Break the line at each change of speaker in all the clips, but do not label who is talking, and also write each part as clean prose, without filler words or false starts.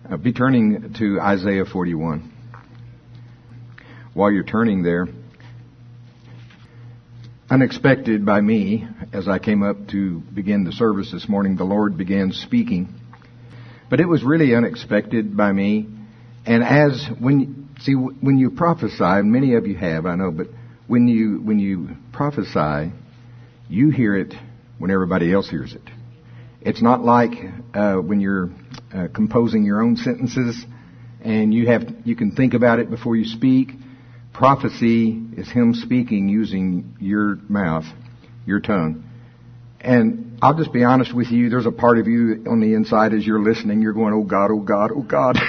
Be turning to Isaiah 41. While you're turning there, unexpected by me, as I came up to begin the service this morning, the Lord began speaking. But it was really unexpected by me. And when you prophesy, and many of you have, I know, but when you prophesy, you hear it when everybody else hears it. It's not like when you're composing your own sentences and you can think about it before you speak. Prophecy is Him speaking using your mouth, your tongue. And I'll just be honest with you, there's a part of you on the inside as you're listening, you're going, oh God, oh God, oh God.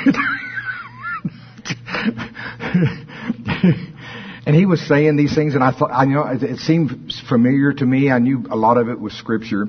And He was saying these things, and I know it seemed familiar to me. I knew a lot of it was Scripture.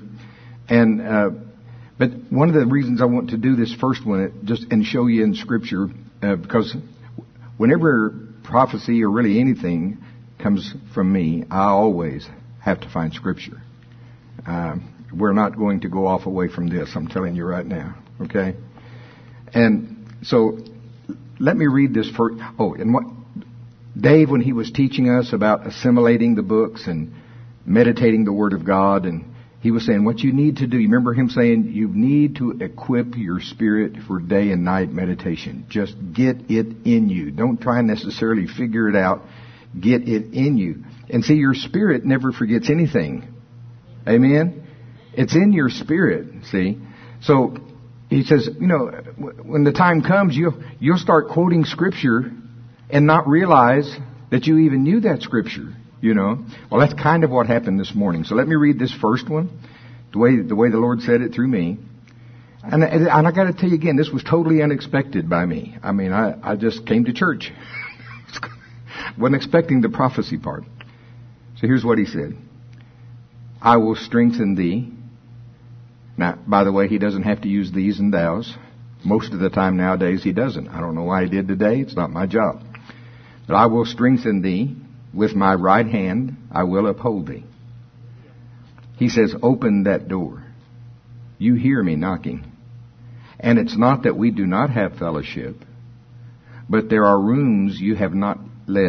But one of the reasons I want to do this first one, and show you in Scripture, because whenever prophecy or really anything comes from me, I always have to find Scripture. We're not going to go off away from this, I'm telling you right now, okay? And so, let me read this first. And what Dave, when he was teaching us about assimilating the books and meditating the Word of God, and he was saying what you need to do, you remember him saying you need to equip your spirit for day and night meditation. Just get it in you. Don't try and necessarily figure it out. Get it in you. And see, your spirit never forgets anything. Amen? It's in your spirit, see? So, he says, when the time comes, you'll start quoting Scripture and not realize that you even knew that Scripture. Well, that's kind of what happened this morning. So let me read this first one, the way the Lord said it through me. And I got to tell you again, this was totally unexpected by me. I mean, I just came to church. Wasn't expecting the prophecy part. So here's what He said. I will strengthen thee. Now, by the way, He doesn't have to use these and thous. Most of the time nowadays He doesn't. I don't know why He did today. It's not my job. But I will strengthen thee. With my right hand, I will uphold thee. He says, open that door. You hear me knocking. And it's not that we do not have fellowship, but there are rooms you have not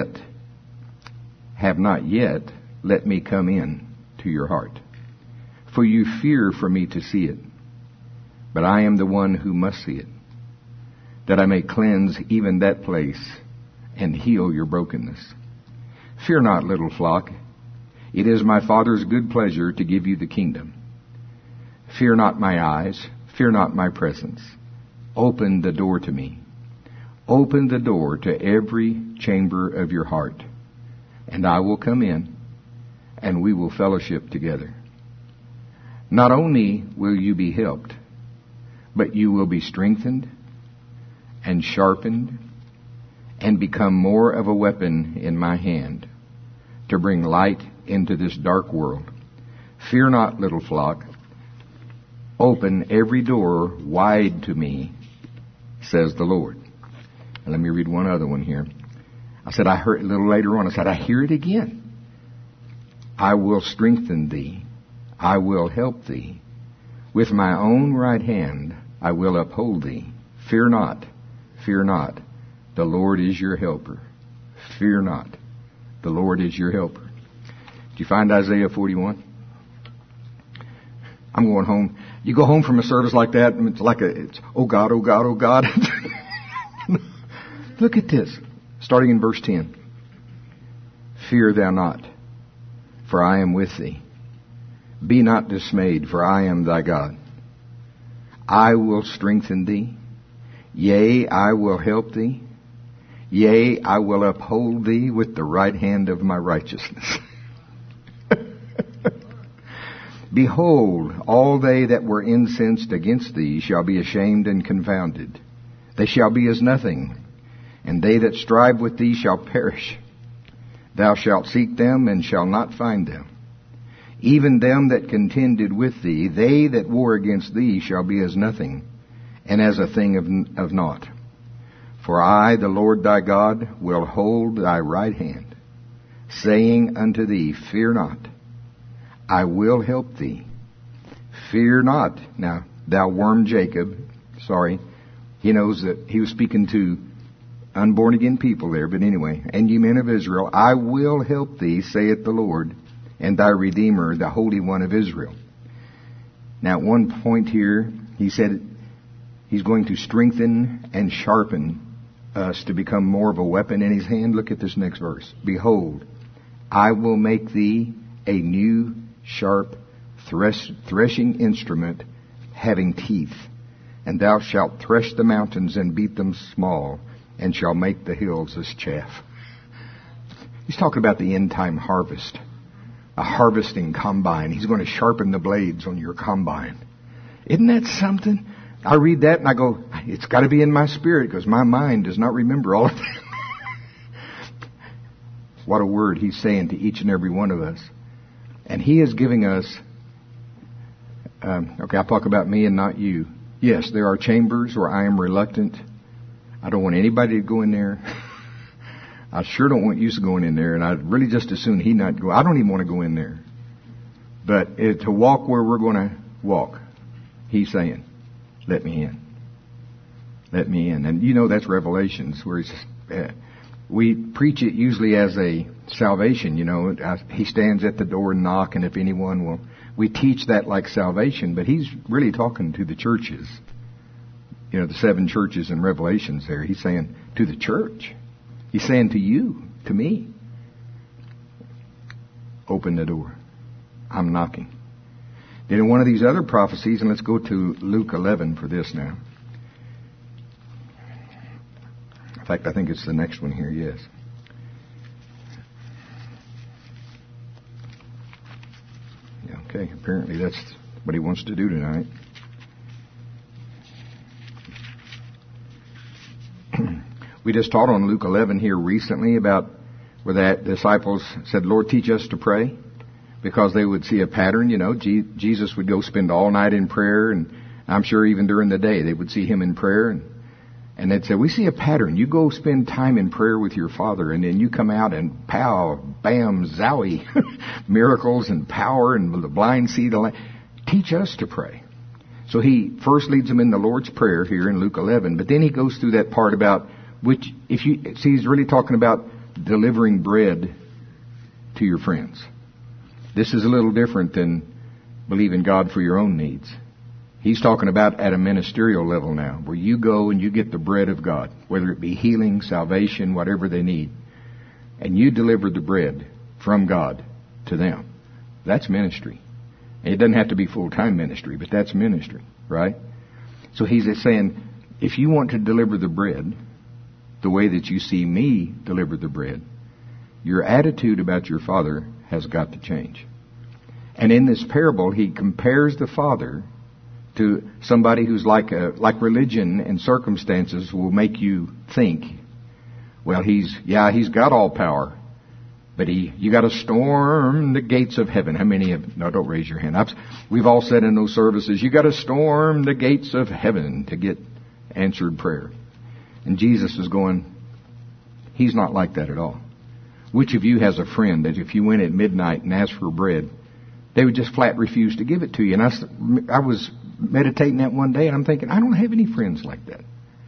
yet let me come in to your heart. For you fear for me to see it. But I am the one who must see it, that I may cleanse even that place and heal your brokenness. Fear not, little flock. It is my Father's good pleasure to give you the kingdom. Fear not my eyes. Fear not my presence. Open the door to me. Open the door to every chamber of your heart. And I will come in, and we will fellowship together. Not only will you be helped, but you will be strengthened and sharpened and become more of a weapon in my hand to bring light into this dark world. Fear not, little flock. Open every door wide to me, says the Lord. And let me read one other one here. I heard a little later on, I hear it again. I will strengthen thee. I will help thee. With my own right hand I will uphold thee. Fear not. Fear not. The Lord is your helper. Fear not. The Lord is your helper. Did you find Isaiah 41? I'm going home. You go home from a service like that, and it's oh God, oh God, oh God. Look at this. Starting in verse 10. Fear thou not, for I am with thee. Be not dismayed, for I am thy God. I will strengthen thee. Yea, I will help thee. Yea, I will uphold thee with the right hand of my righteousness. Behold, all they that were incensed against thee shall be ashamed and confounded. They shall be as nothing, and they that strive with thee shall perish. Thou shalt seek them and shall not find them. Even them that contended with thee, they that war against thee shall be as nothing, and as a thing of naught. For I, the Lord thy God, will hold thy right hand, saying unto thee, fear not. I will help thee. Fear not. Now, thou worm Jacob, He knows that he was speaking to unborn again people there, but anyway, and ye men of Israel, I will help thee, saith the Lord, and thy Redeemer, the Holy One of Israel. Now at one point here, he said he's going to strengthen and sharpen us to become more of a weapon in his hand. Look at this next verse. Behold, I will make thee a new sharp threshing instrument having teeth, and thou shalt thresh the mountains and beat them small, and shall make the hills as chaff. He's talking about the end time harvest. A harvesting combine. He's going to sharpen the blades on your combine. Isn't that something? I read that and I go, it's got to be in my spirit because my mind does not remember all of that. What a word he's saying to each and every one of us. And he is giving us, okay, I'll talk about me and not you. Yes, there are chambers where I am reluctant. I don't want anybody to go in there. I sure don't want you going in there, and I'd really just as soon he not go. I don't even want to go in there. But to walk where we're going to walk, he's saying, let me in. Let me in. And you know that's Revelations, where we preach it usually as a salvation, you know. He stands at the door and knock, and if anyone will. We teach that like salvation, but he's really talking to the churches. You know, the 7 churches in Revelations there. He's saying to the church. He's saying to you, to me, open the door. I'm knocking. Then in one of these other prophecies, and let's go to Luke 11 for this now. In fact, I think it's the next one here, yes. Okay, apparently that's what he wants to do tonight. We just taught on Luke 11 here recently about where that disciples said, Lord, teach us to pray, because they would see a pattern. You know, Jesus would go spend all night in prayer, and I'm sure even during the day they would see him in prayer, and they'd say, we see a pattern. You go spend time in prayer with your Father, and then you come out and pow, bam, zowie, miracles and power, and the blind see the light. Teach us to pray. So he first leads them in the Lord's Prayer here in Luke 11, but then he goes through that part about which, if you see, he's really talking about delivering bread to your friends. This is a little different than believing God for your own needs. He's talking about at a ministerial level now, where you go and you get the bread of God, whether it be healing, salvation, whatever they need, and you deliver the bread from God to them. That's ministry. And it doesn't have to be full-time ministry, but that's ministry, right? So he's saying, if you want to deliver the bread the way that you see me deliver the bread, your attitude about your Father has got to change. And in this parable, he compares the Father to somebody who's like religion and circumstances will make you think, well, he's got all power, but you got to storm the gates of heaven. How many have? No, don't raise your hand. We've all said in those services, you got to storm the gates of heaven to get answered prayer. And Jesus is going, he's not like that at all. Which of you has a friend that if you went at midnight and asked for bread, they would just flat refuse to give it to you? And I was meditating that one day, and I'm thinking, I don't have any friends like that.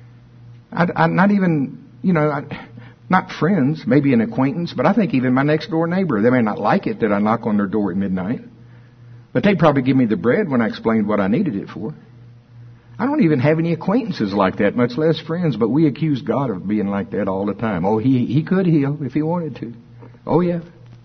I'm not even, not friends, maybe an acquaintance, but I think even my next door neighbor, they may not like it that I knock on their door at midnight, but they'd probably give me the bread when I explained what I needed it for. I don't even have any acquaintances like that, much less friends, but we accuse God of being like that all the time. Oh, he could heal if he wanted to. Oh, yeah.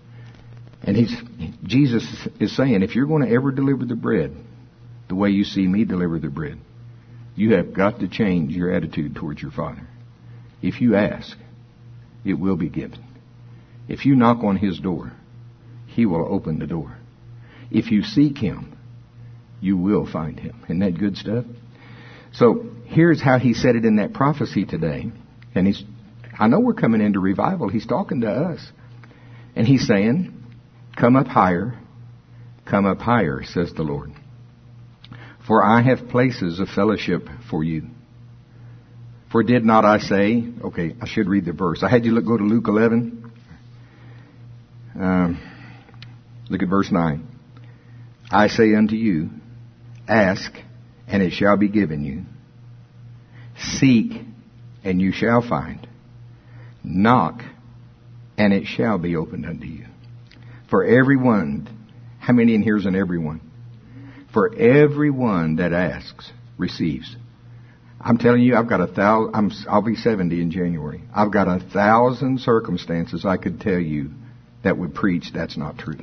And Jesus is saying, if you're going to ever deliver the bread the way you see me deliver the bread, you have got to change your attitude towards your Father. If you ask, it will be given. If you knock on his door, he will open the door. If you seek him, you will find him. Isn't that good stuff? So here's how he said it in that prophecy today. And I know we're coming into revival. He's talking to us. And he's saying, come up higher, says the Lord. For I have places of fellowship for you. For did not I say, okay, I should read the verse. I had you go to Luke 11. Look at verse 9. I say unto you, ask, and it shall be given you. Seek, and you shall find. Knock, and it shall be opened unto you. For everyone, how many in here is an everyone? For everyone that asks, receives. I'm telling you, I've got 1,000, I'll be 70 in January. I've got 1,000 circumstances I could tell you that would preach that's not true.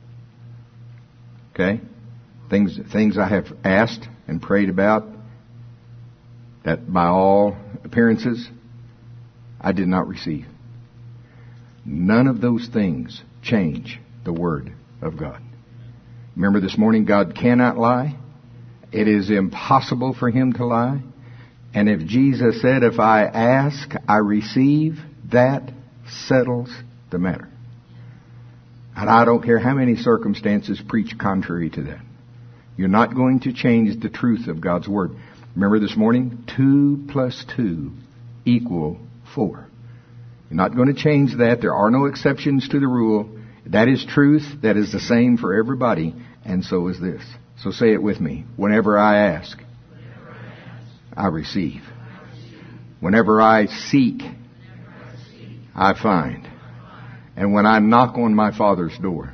Okay? Things I have asked and prayed about that by all appearances I did not receive. None of those things change the Word of God. Remember this morning, God cannot lie. It is impossible for Him to lie. And if Jesus said, if I ask, I receive, that settles the matter. And I don't care how many circumstances preach contrary to that. You're not going to change the truth of God's Word. Remember this morning, 2 plus 2 equal 4. You're not going to change that. There are no exceptions to the rule. That is truth. That is the same for everybody. And so is this. So say it with me. Whenever I ask, I receive. Whenever I seek, I find. And when I knock on my Father's door,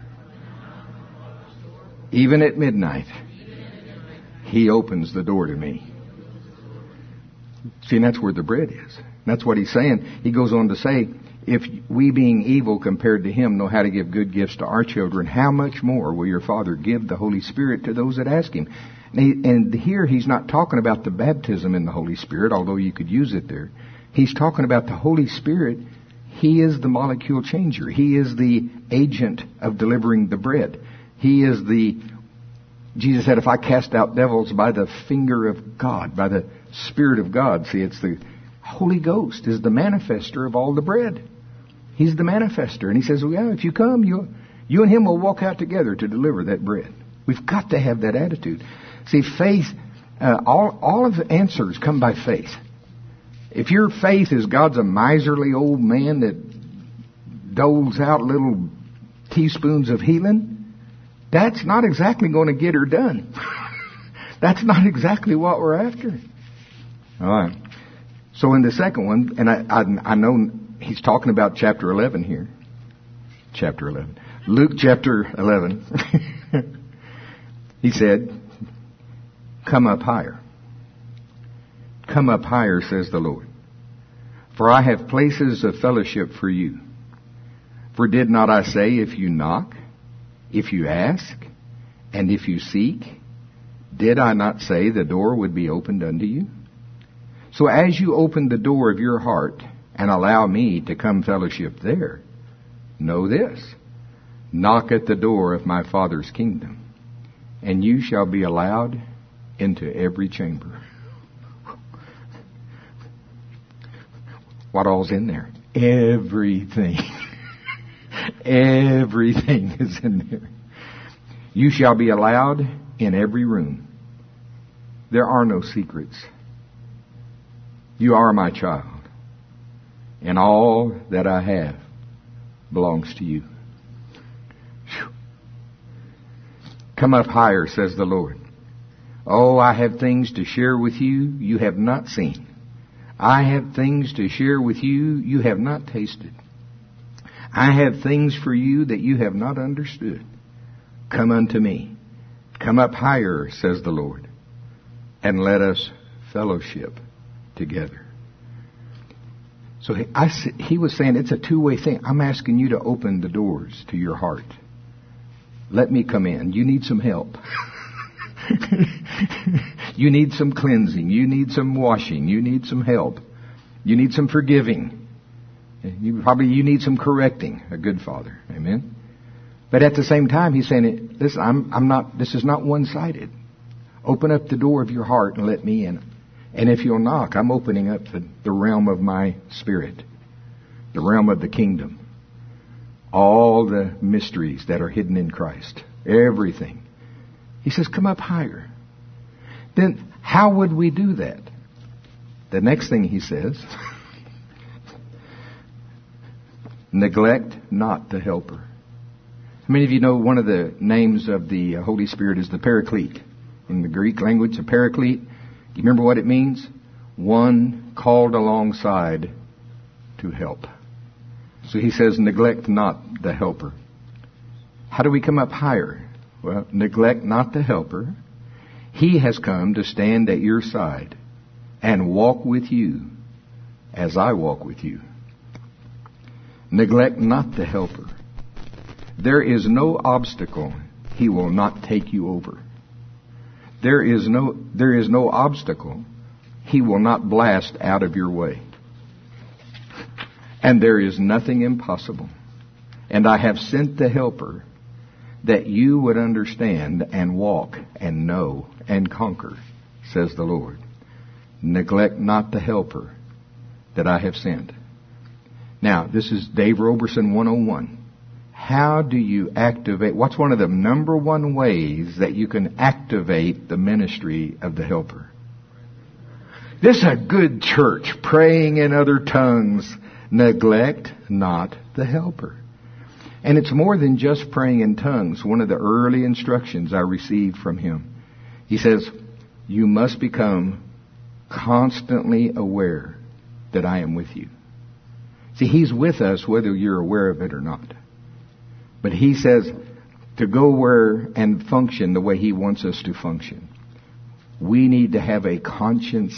even at midnight, He opens the door to me. See, and that's where the bread is. That's what He's saying. He goes on to say, if we being evil compared to Him know how to give good gifts to our children, how much more will your Father give the Holy Spirit to those that ask Him? And here He's not talking about the baptism in the Holy Spirit, although you could use it there. He's talking about the Holy Spirit. He is the molecule changer. He is the agent of delivering the bread. He is Jesus said, if I cast out devils by the finger of God, by the Spirit of God. See, it's the Holy Ghost is the manifester of all the bread. He's the manifester. And He says, well, yeah, if you come, you and Him will walk out together to deliver that bread. We've got to have that attitude. See, faith, all of the answers come by faith. If your faith is God's a miserly old man that doles out little teaspoons of healing, that's not exactly going to get her done. That's not exactly what we're after. All right. So in the second one, and I know he's talking about chapter 11 here. Chapter 11. Luke chapter 11. He said, come up higher. Come up higher, says the Lord. For I have places of fellowship for you. For did not I say, if you knock, if you ask, and if you seek, did I not say the door would be opened unto you? So as you open the door of your heart and allow me to come fellowship there, know this, knock at the door of my Father's kingdom, and you shall be allowed into every chamber. What all's in there? Everything. Everything is in there. You shall be allowed in every room. There are no secrets. You are my child, and all that I have belongs to you. Whew. Come up higher, says the Lord. Oh, I have things to share with you you have not seen. I have things to share with you you have not tasted. I have things for you that you have not understood. Come unto me. Come up higher, says the Lord, and let us fellowship together. So he was saying it's a two-way thing. I'm asking you to open the doors to your heart. Let me come in. You need some help. You need some cleansing. You need some washing. You need some help. You need some forgiving. You need some correcting. A good father. Amen. But at the same time, he's saying, listen, this is not one-sided. Open up the door of your heart and let me in. And if you'll knock, I'm opening up the realm of my spirit. The realm of the kingdom. All the mysteries that are hidden in Christ. Everything. He says, come up higher. Then how would we do that? The next thing he says, neglect not the helper. How many of you know one of the names of the Holy Spirit is the Paraclete? In the Greek language, a Paraclete. Do you remember what it means? one called alongside to help. So he says, neglect not the helper. How do we come up higher? Well, neglect not the helper. He has come to stand at your side and walk with you as I walk with you. Neglect not the helper. There is no obstacle he will not take you over. There is no obstacle he will not blast out of your way. And there is nothing impossible. And I have sent the helper that you would understand and walk and know and conquer, says the Lord. Neglect not the helper that I have sent. Now, this is Dave Roberson 101. How do you activate? What's one of the number one ways that you can activate the ministry of the helper? This is a good church, praying in other tongues. Neglect not the helper. And it's more than just praying in tongues. One of the early instructions I received from him, he says, you must become constantly aware that I am with you. See, he's with us whether you're aware of it or not. But he says to go where and function the way he wants us to function. We need to have a conscious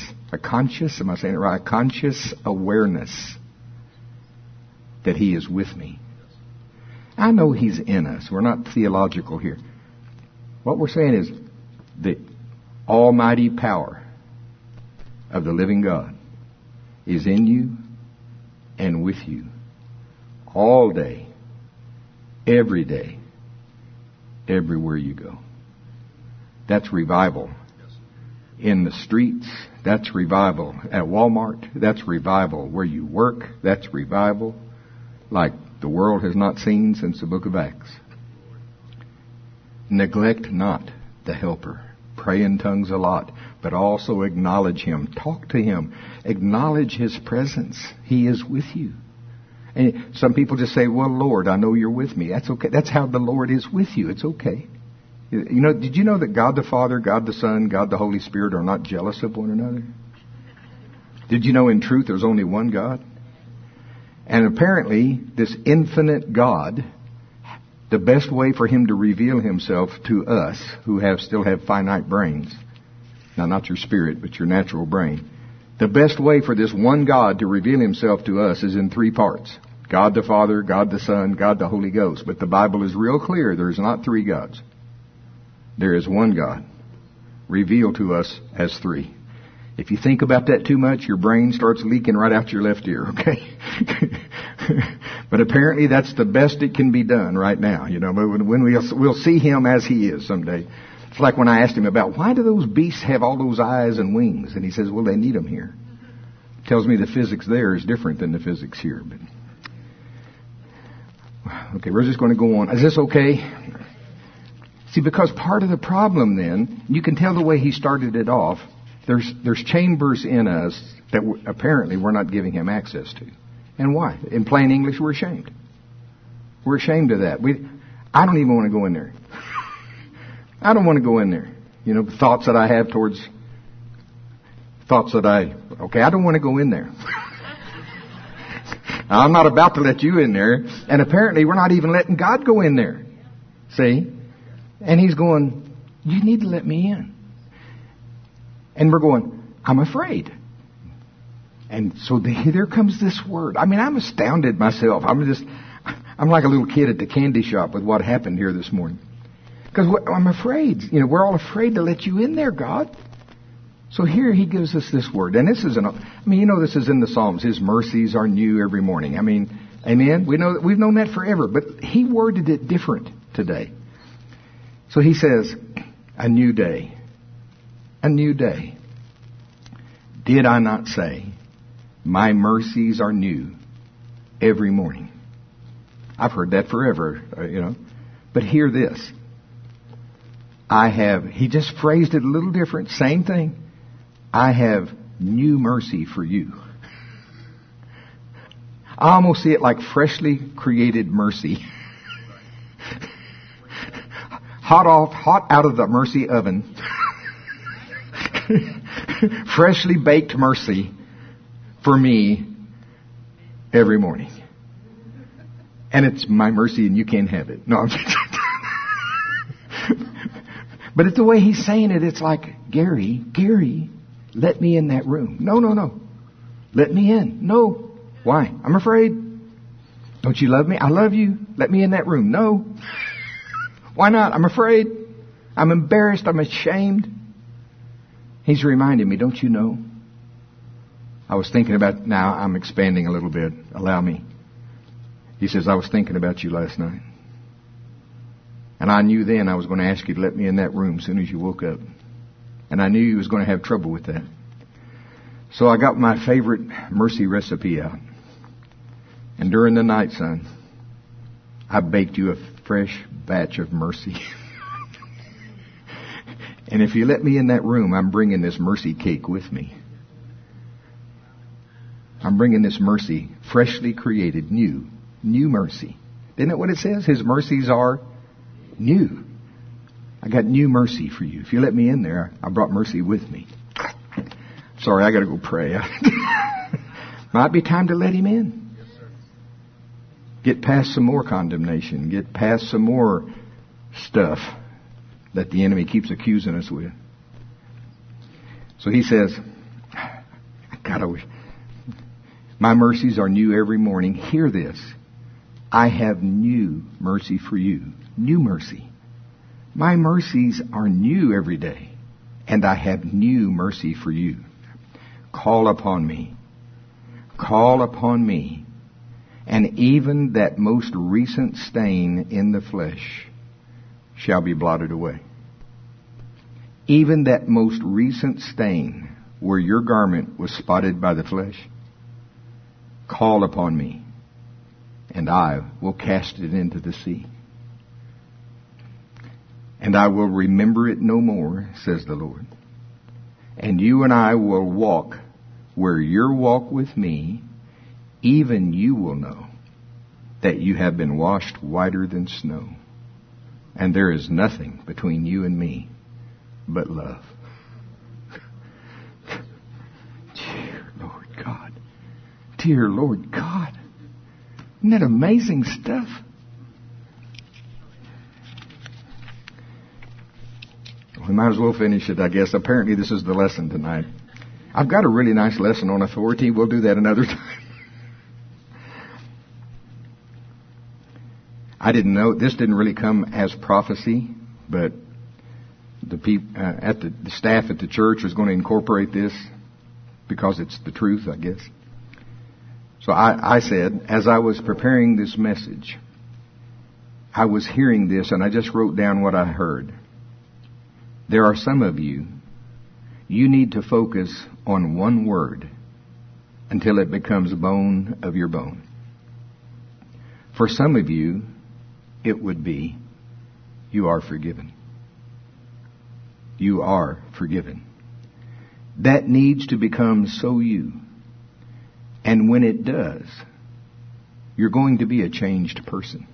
awareness that he is with me. I know he's in us. We're not theological here. What we're saying is the almighty power of the living God is in you and with you all day, every day, everywhere you go. That's revival. In the streets, that's revival. At Walmart, that's revival. Where you work, that's revival. Like the world has not seen since the book of Acts. Neglect not the helper. Pray in tongues a lot, but also acknowledge him. Talk to him. Acknowledge his presence. He is with you. And some people just say, well, Lord, I know you're with me. That's okay. That's how the Lord is with you. It's okay. You know, did you know that God the Father, God the Son, God the Holy Spirit are not jealous of one another? Did you know in truth there's only one God? And apparently, this infinite God, the best way for him to reveal himself to us who still have finite brains, now not your spirit, but your natural brain, the best way for this one God to reveal himself to us is in three parts. God the Father, God the Son, God the Holy Ghost. But the Bible is real clear. There's not three gods. There is one God, revealed to us as three. If you think about that too much, your brain starts leaking right out your left ear, okay? But apparently that's the best it can be done right now, you know. But when we'll see him as he is someday. It's like when I asked him about, why do those beasts have all those eyes and wings? And he says, well, they need them here. Tells me the physics there is different than the physics here. But okay, we're just going to go on. Is this okay? See, because part of the problem then, you can tell the way he started it off, there's chambers in us that apparently we're not giving him access to. And why? In plain English, we're ashamed. We're ashamed of that. I don't even want to go in there. I don't want to go in there. You know, thoughts that I have towards I don't want to go in there. I'm not about to let you in there. And apparently we're not even letting God go in there. See? And he's going, you need to let me in. And we're going, I'm afraid. And so there comes this word. I mean, I'm astounded myself. I'm like a little kid at the candy shop with what happened here this morning. Because I'm afraid. You know, we're all afraid to let you in there, God. So here he gives us this word. And this is this is in the Psalms. His mercies are new every morning. I mean, amen? We've known that forever. But he worded it different today. So he says, a new day. A new day. Did I not say, my mercies are new every morning? I've heard that forever, you know. But hear this. He just phrased it a little different. Same thing. I have new mercy for you. I almost see it like freshly created mercy. Hot out of the mercy oven. freshly baked mercy for me every morning. And it's my mercy and you can't have it. No, I'm but it's the way he's saying it. It's like, Gary, let me in that room. No. Let me in. No. Why? I'm afraid. Don't you love me? I love you. Let me in that room. No. Why not? I'm afraid. I'm embarrassed. I'm ashamed. He's reminding me, don't you know? I was thinking about, now I'm expanding a little bit. Allow me. He says, I was thinking about you last night. And I knew then I was going to ask you to let me in that room as soon as you woke up. And I knew you was going to have trouble with that. So I got my favorite mercy recipe out. And during the night, son, I baked you a fresh batch of mercy. And if you let me in that room, I'm bringing this mercy cake with me. I'm bringing this mercy, freshly created, new mercy. Isn't that what it says? His mercies are new. I got new mercy for you. If you let me in there, I brought mercy with me. Sorry, I got to go pray. Might be time to let him in. Get past some more condemnation. Get past some more stuff that the enemy keeps accusing us with. So he says, God, I wish. My mercies are new every morning. Hear this. I have new mercy for you. New mercy. My mercies are new every day. And I have new mercy for you. Call upon me. Call upon me. And even that most recent stain in the flesh shall be blotted away. Even that most recent stain where your garment was spotted by the flesh. Call upon me, and I will cast it into the sea. And I will remember it no more, says the Lord. And you and I will walk where your walk with me, even you will know that you have been washed whiter than snow. And there is nothing between you and me but love. Dear Lord God. Dear Lord God. Isn't that amazing stuff? We might as well finish it, I guess. Apparently this is the lesson tonight. I've got a really nice lesson on authority. We'll do that another time. I didn't know, this didn't really come as prophecy, but the staff at the church was going to incorporate this because it's the truth, I guess. So I said, as I was preparing this message, I was hearing this and I just wrote down what I heard. There are some of you, you need to focus on one word until it becomes bone of your bone. For some of you, it would be, you are forgiven. You are forgiven. That needs to become so you. And when it does, you're going to be a changed person.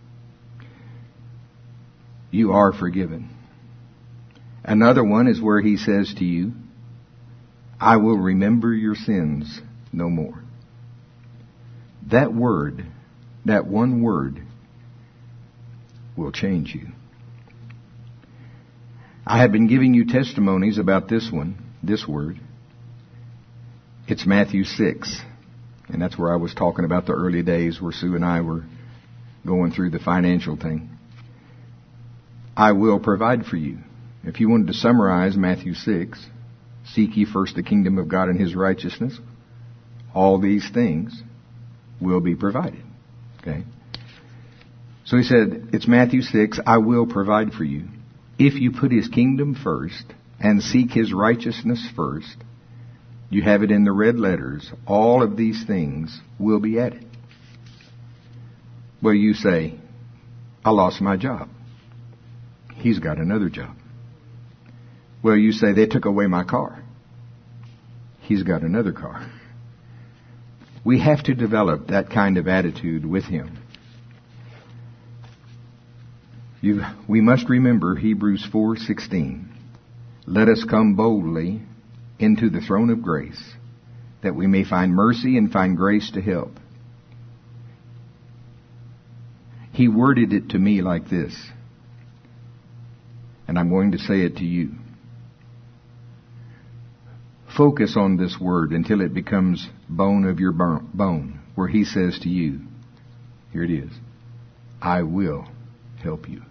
You are forgiven. Another one is where he says to you, I will remember your sins no more. That word, that one word, will change you. I have been giving you testimonies about this one, this word. It's Matthew 6. And that's where I was talking about the early days where Sue and I were going through the financial thing. I will provide for you. If you wanted to summarize Matthew 6, seek ye first the kingdom of God and his righteousness, all these things will be provided. Okay? So he said, it's Matthew 6, I will provide for you. If you put his kingdom first and seek his righteousness first, you have it in the red letters, all of these things will be added. Well, you say, I lost my job. He's got another job. Well, you say, they took away my car. He's got another car. We have to develop that kind of attitude with him. We must remember Hebrews 4:16. Let us come boldly into the throne of grace, that we may find mercy and find grace to help. He worded it to me like this, and I'm going to say it to you. Focus on this word until it becomes bone of your bone, where he says to you, here it is, I will help you.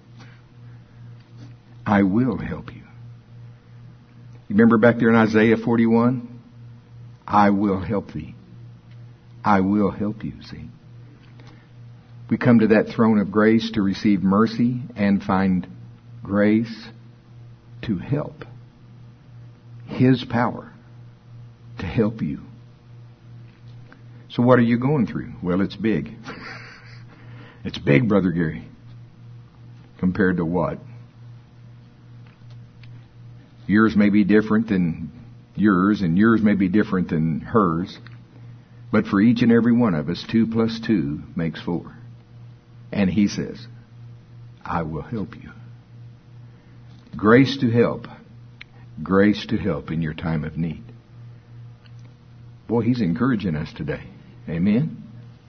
I will help you. You remember back there in Isaiah 41? I will help thee. I will help you, see. We come to that throne of grace to receive mercy and find grace to help. His power to help you. So what are you going through? Well, it's big. It's big, Brother Gary. Compared to what? Yours may be different than yours, and yours may be different than hers. But for each and every one of us, 2 plus 2 makes 4. And he says, I will help you. Grace to help. Grace to help in your time of need. Boy, he's encouraging us today. Amen?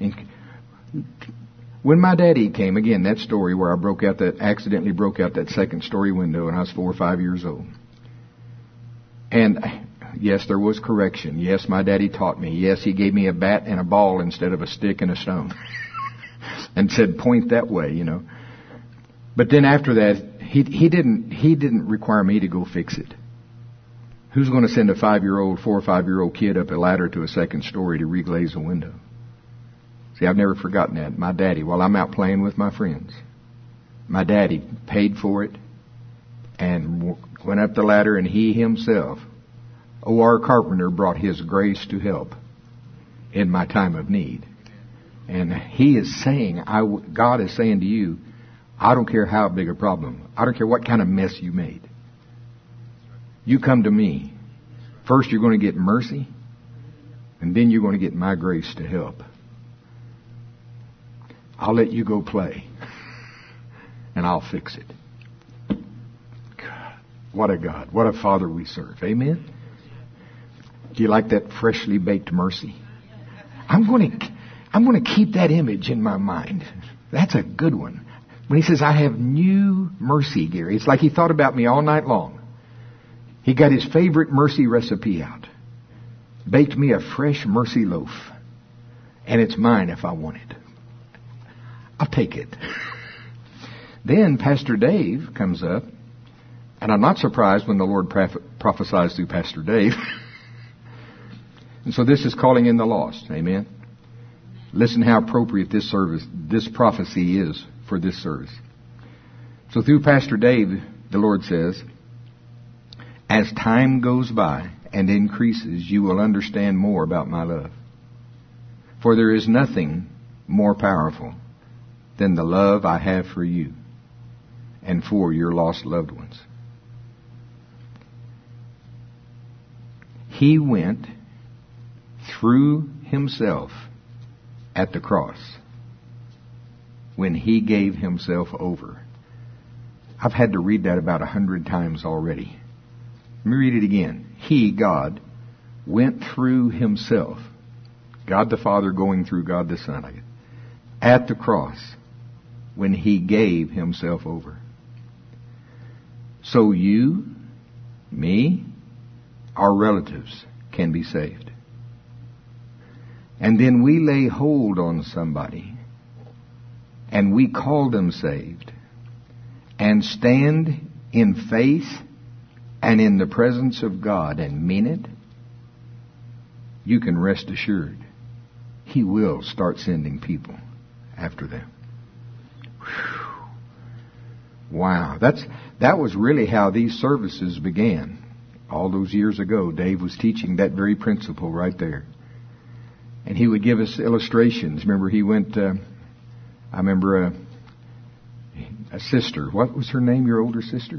When my daddy came, again, that story where I accidentally broke out that second story window when I was 4 or 5 years old. And yes, there was correction. Yes, my daddy taught me. Yes, he gave me a bat and a ball instead of a stick and a stone. And said, point that way, you know. But then after that, he didn't require me to go fix it. Who's going to send a 4 or 5-year-old kid up a ladder to a second story to reglaze a window? See, I've never forgotten that. My daddy, while I'm out playing with my friends, my daddy paid for it and went up the ladder, and he himself, O.R. Carpenter, brought his grace to help in my time of need. And he is saying, God is saying to you, I don't care how big a problem. I don't care what kind of mess you made. You come to me. First you're going to get mercy, and then you're going to get my grace to help. I'll let you go play, and I'll fix it. God, what a God. What a Father we serve. Amen? Do you like that freshly baked mercy? I'm going to keep that image in my mind. That's a good one. When he says, I have new mercy, Gary, it's like he thought about me all night long. He got his favorite mercy recipe out. Baked me a fresh mercy loaf. And it's mine if I want it. I'll take it. Then Pastor Dave comes up. And I'm not surprised when the Lord prophesies through Pastor Dave. And so this is calling in the lost. Amen. Listen how appropriate this prophecy is for this service. So through Pastor Dave, the Lord says, as time goes by and increases, you will understand more about my love. For there is nothing more powerful than the love I have for you and for your lost loved ones. He went through himself at the cross when he gave himself over. I've had to read that about 100 times already. Let me read it again. He, God, went through himself. God the Father going through God the Son at the cross when he gave himself over. So you, me, our relatives can be saved. And then we lay hold on somebody and we call them saved and stand in faith and in the presence of God and mean it, you can rest assured He will start sending people after them. Whew. Wow. That was really how these services began. All those years ago, Dave was teaching that very principle right there. And he would give us illustrations. Remember, he went, I remember a sister. What was her name, your older sister?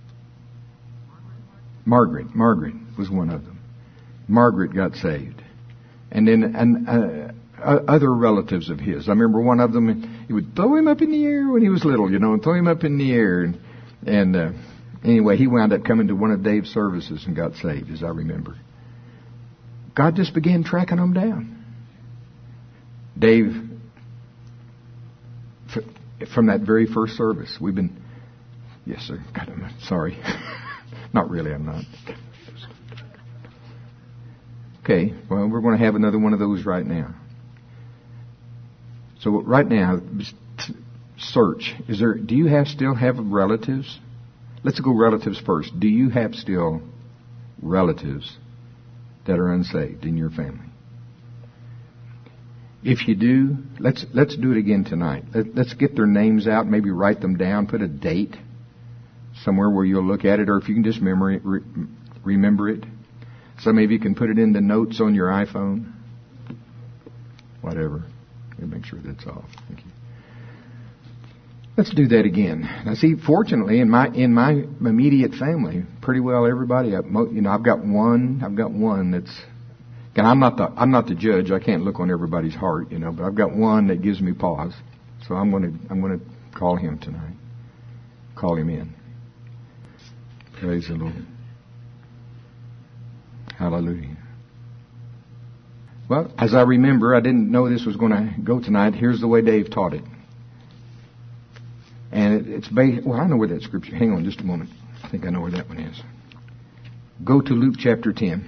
Margaret. Margaret was one of them. Margaret got saved. And then other relatives of his. I remember one of them, he would throw him up in the air when he was little, and throw him up in the air. And anyway, he wound up coming to one of Dave's services and got saved, as I remember. God just began tracking them down. Dave, from that very first service, we've been... Yes, sir. God, I'm sorry. Not really, I'm not. Okay, well, we're going to have another one of those right now. So right now, search. Do you still have relatives? Let's go relatives first. Do you have still relatives that are unsaved in your family? If you do, let's do it again tonight. Let's get their names out, maybe write them down, put a date somewhere where you'll look at it, or if you can just remember it. Some of you can put it in the notes on your iPhone. Whatever. Make sure that's off. Thank you. Let's do that again. Now, see, fortunately, in my immediate family, pretty well everybody. I've got one that's. And I'm not the judge. I can't look on everybody's heart, But I've got one that gives me pause. So I'm going to call him tonight. Call him in. Praise the Lord. Hallelujah. Well, as I remember, I didn't know this was going to go tonight. Here's the way Dave taught it. And it's based... Well, I know where that scripture... Hang on just a moment. I think I know where that one is. Go to Luke chapter 10.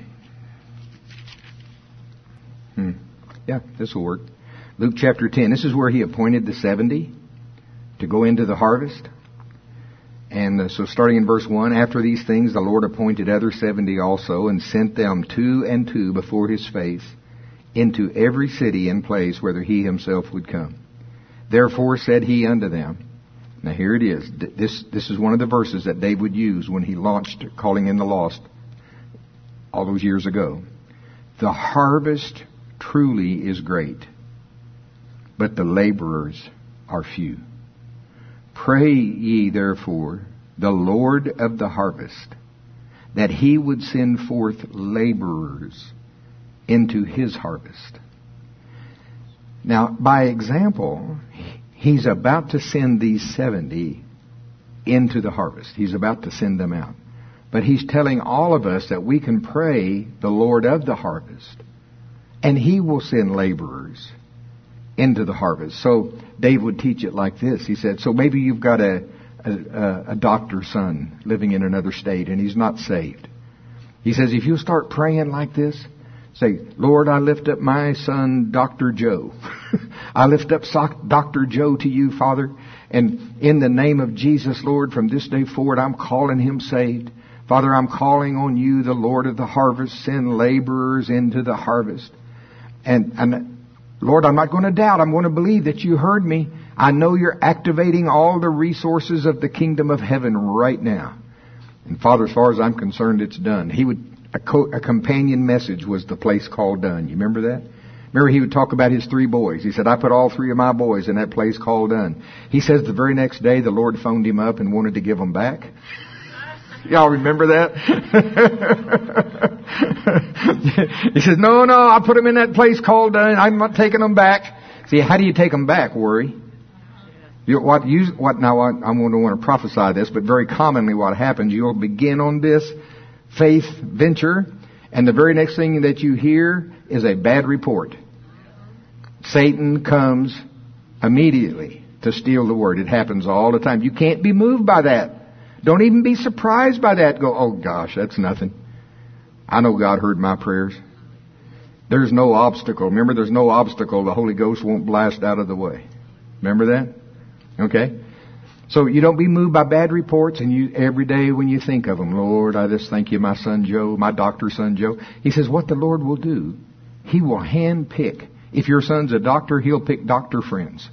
Yeah, this will work. Luke chapter 10. This is where he appointed the 70 to go into the harvest. And so starting in verse 1, after these things the Lord appointed other 70 also, and sent them 2 and 2 before his face into every city and place whither he himself would come. Therefore said he unto them... Now here it is. This is one of the verses that David would use when he launched Calling in the Lost all those years ago. The harvest truly is great, but the laborers are few. Pray ye therefore the Lord of the harvest, that he would send forth laborers into his harvest. Now, by example, he's about to send these 70 into the harvest. He's about to send them out. But he's telling all of us that we can pray the Lord of the harvest, and he will send laborers into the harvest. So Dave would teach it like this. He said, so maybe you've got a doctor's son living in another state and he's not saved. He says, if you start praying like this, say, Lord, I lift up my son, Dr. Joe. I lift up Dr. Joe to you, Father. And in the name of Jesus, Lord, from this day forward, I'm calling him saved. Father, I'm calling on you, the Lord of the harvest. Send laborers into the harvest. And Lord, I'm not going to doubt. I'm going to believe that you heard me. I know you're activating all the resources of the kingdom of heaven right now. And Father, as far as I'm concerned, it's done. A companion message was the place called done. You remember that? Remember he would talk about his 3 boys. He said, I put all 3 of my boys in that place called done. He says the very next day the Lord phoned him up and wanted to give them back. Y'all remember that? He says, no, I put them in that place called done. I'm not taking them back. See, how do you take them back, Worry? I'm going to want to prophesy this, but very commonly what happens, you'll begin on this faith venture, and the very next thing that you hear is a bad report. Satan comes immediately to steal the word. It happens all the time. You can't be moved by that. Don't even be surprised by that. Go, oh gosh, that's nothing. I know God heard my prayers. There's no obstacle. Remember, there's no obstacle the Holy Ghost won't blast out of the way. Remember that? Okay? So you don't be moved by bad reports, and you every day when you think of them, Lord, I just thank you, my son Joe, my doctor's son Joe. He says what the Lord will do, he will hand pick. If your son's a doctor, he'll pick doctor friends.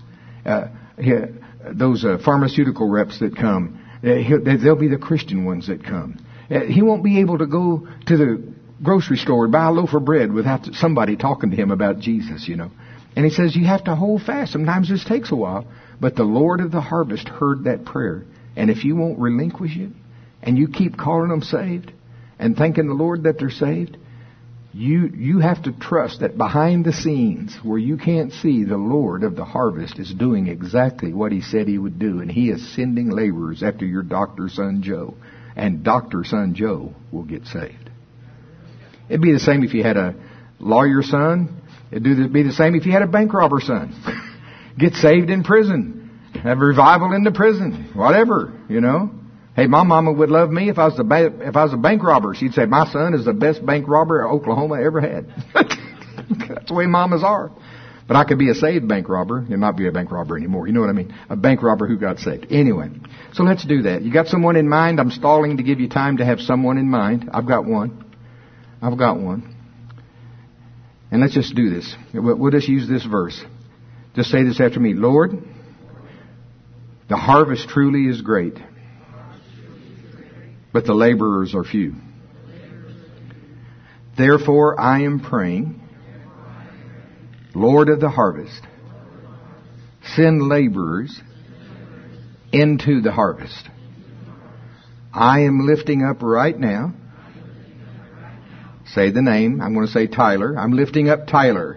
Those pharmaceutical reps that come, they'll be the Christian ones that come. He won't be able to go to the grocery store and buy a loaf of bread without somebody talking to him about Jesus, And he says you have to hold fast. Sometimes this takes a while. But the Lord of the harvest heard that prayer. And if you won't relinquish it, and you keep calling them saved, and thanking the Lord that they're saved, you have to trust that behind the scenes, where you can't see, the Lord of the harvest is doing exactly what he said he would do. And he is sending laborers after your doctor's son Joe. And Dr. Son Joe will get saved. It'd be the same if you had lawyer's son. It'd be the same if you had a bank robber's son. Get saved in prison. Have revival in the prison. Whatever, you know. Hey, my mama would love me if I was a bank robber. She'd say, my son is the best bank robber Oklahoma ever had. That's the way mamas are. But I could be a saved bank robber and not be a bank robber anymore. You know what I mean? A bank robber who got saved. Anyway, so let's do that. You got someone in mind? I'm stalling to give you time to have someone in mind. I've got one. And let's just do this. We'll just use this verse. Just say this after me. Lord, the harvest truly is great, but the laborers are few. Therefore, I am praying, Lord of the harvest, send laborers into the harvest. I am lifting up right now. Say the name. I'm going to say Tyler. I'm lifting up Tyler.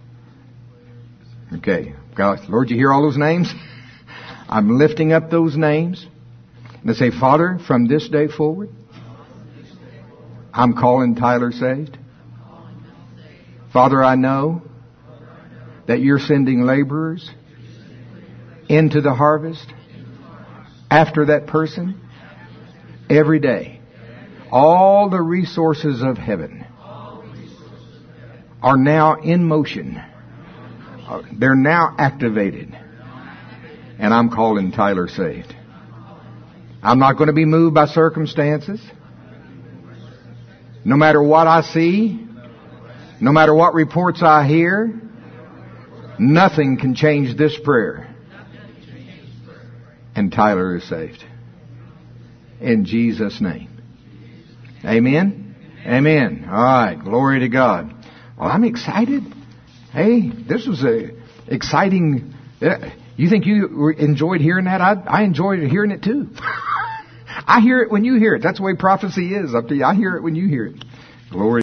Okay. God, Lord, you hear all those names? I'm lifting up those names. And I say, Father, from this day forward, I'm calling Tyler saved. Father, I know that you're sending laborers into the harvest after that person every day. All the resources of heaven are now in motion. They're now activated. And I'm calling Tyler saved. I'm not going to be moved by circumstances. No matter what I see, no matter what reports I hear, nothing can change this prayer. And Tyler is saved. In Jesus' name. Amen? Amen. All right. Glory to God. Well, I'm excited. Hey, this was a exciting... You think you enjoyed hearing that? I enjoyed hearing it too. I hear it when you hear it. That's the way prophecy is up to you. I hear it when you hear it. Glory.